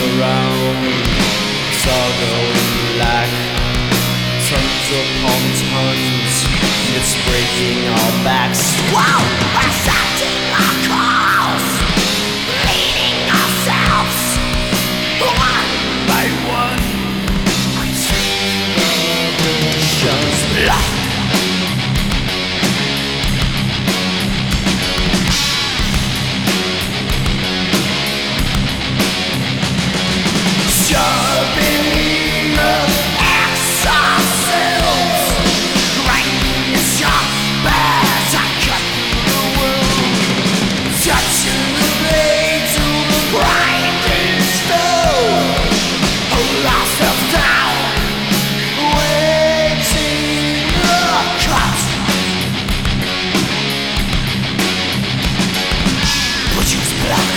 around. It's all going black. Tons upon tons. It's breaking our backs. Wow! Accepting our calls, leading ourselves one by one until the vision's blood. Sharpening the axe ourselves, grinding the sharp as I cut the wound, touching the blade to the grinding stone. Hold ourselves down, waiting the cut. Butcher's block.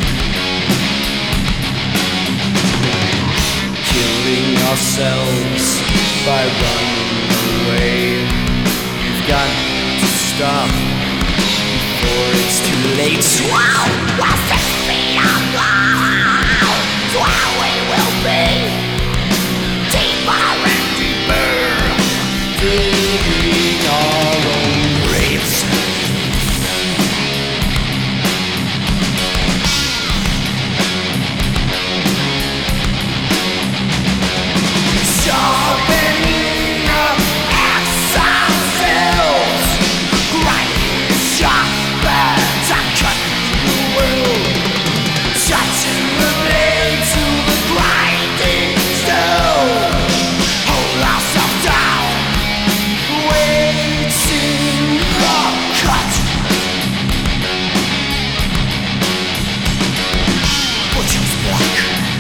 Killing ourselves by running away. We've got to stop before it's too late. Wow, we're 6 feet above, it's where we will be, deeper and deeper, Digging our own graves. sharpening the axe ourselves, grinding the sharp as I cut the wound, touching the blade to the grinding stone. Hold ourselves down, waiting the cut. Butcher's block.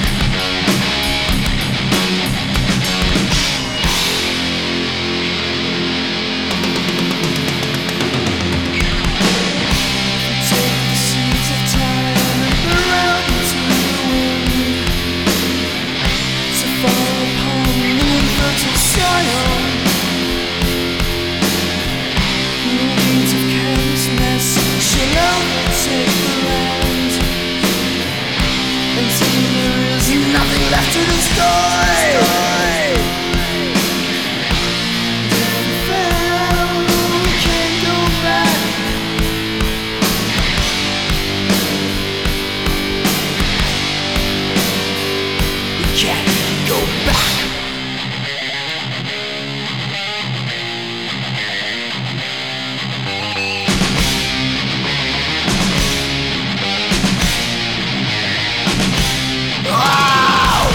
Take the seeds of time and around to the wind, to fall upon the infertile soil. The winds of carelessness shall overtake the land, until there is nothing left to destroy. If we fail, we can't go back. We can't go back. Oh!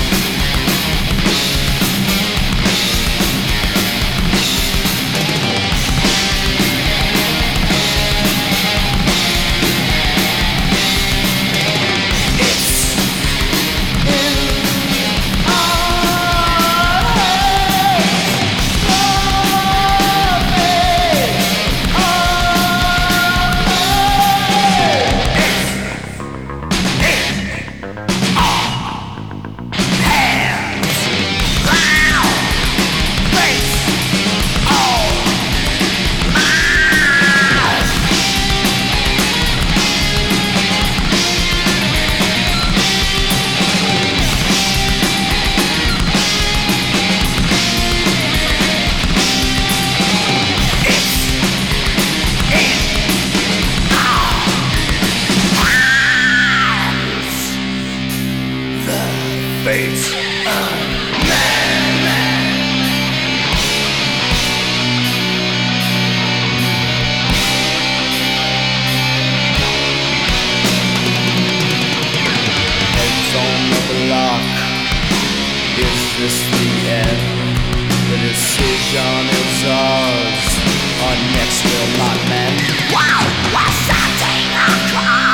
It's in our Fates of man. Heads on the block. Is this the end? The decision is ours. Our necks will not mend. Wow, we're setting a call.